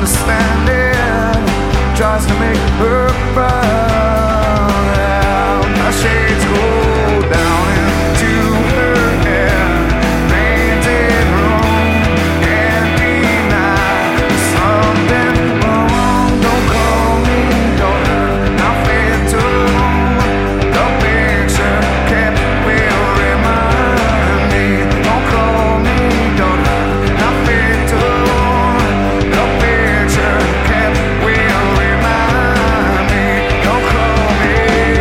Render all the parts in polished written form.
understanding tries to make her proud. Her shades go down into her hair, painted room, can't deny something wrong. Don't call me daughter, not fit to the picture kept will remind me. Don't call me daughter, not fit to the picture kept will remind me. Don't call me.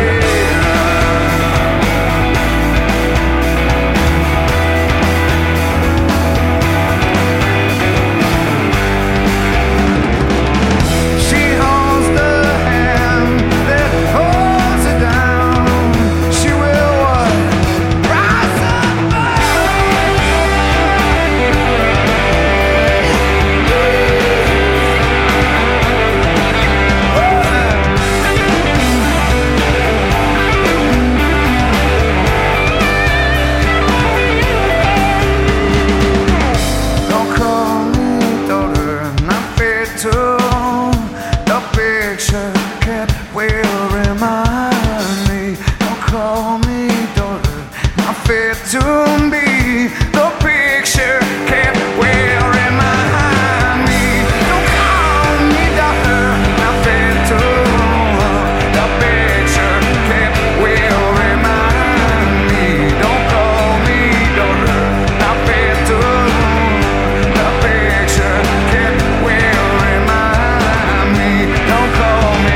She holds the hand that holds her down. She will what? Rise Don't call me daughter, not fit to the picture kept will remind me. Don't call me daughter, not fit to be the picture kept will remind me. Don't call me daughter, not fit to the picture kept will remind me. Don't call me daughter, not fit to the picture kept will remind me. Don't call me.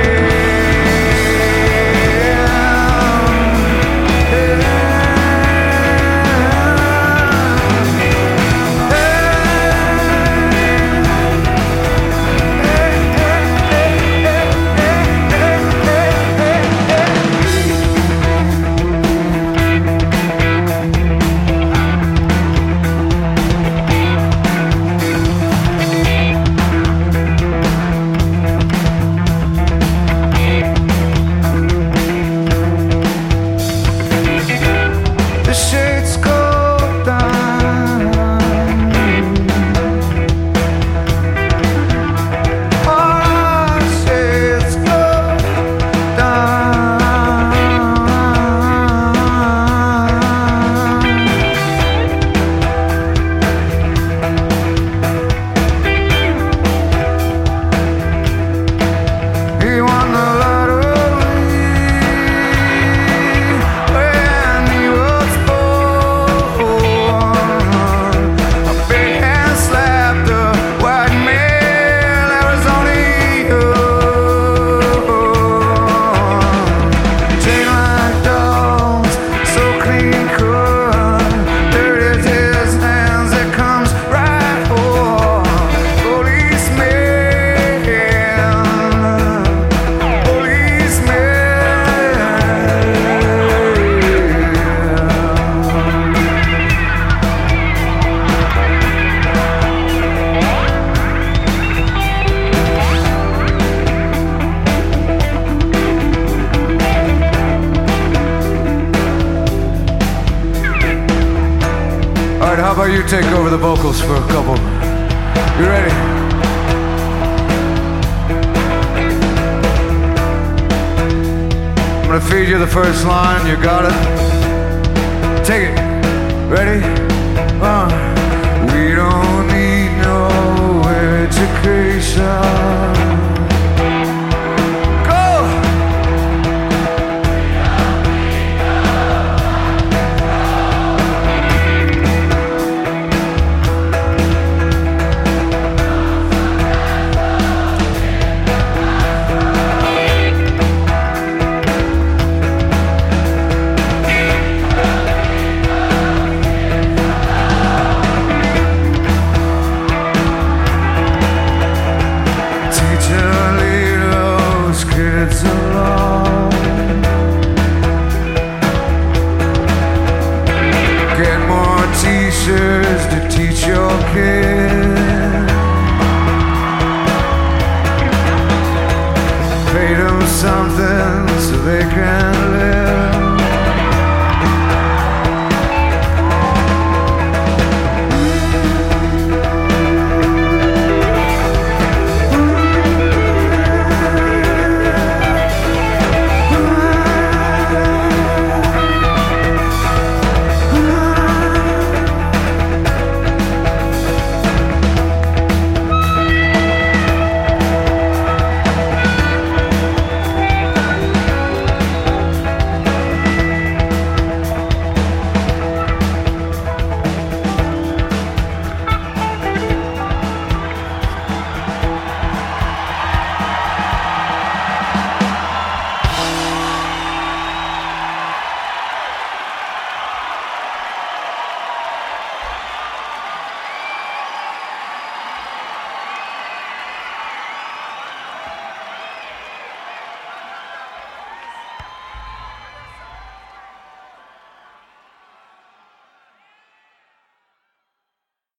The shades go down. Our shades go down. He won the lottery when he was born. A big hand slapped the white male, that was only yours. Chain like dogs, so clean cut, dirty his hands, it comes right for policeman. All right, how about you take over the vocals for a couple? You ready? I'm gonna feed you the first line. You got it? Take it. Ready? We don't need no education.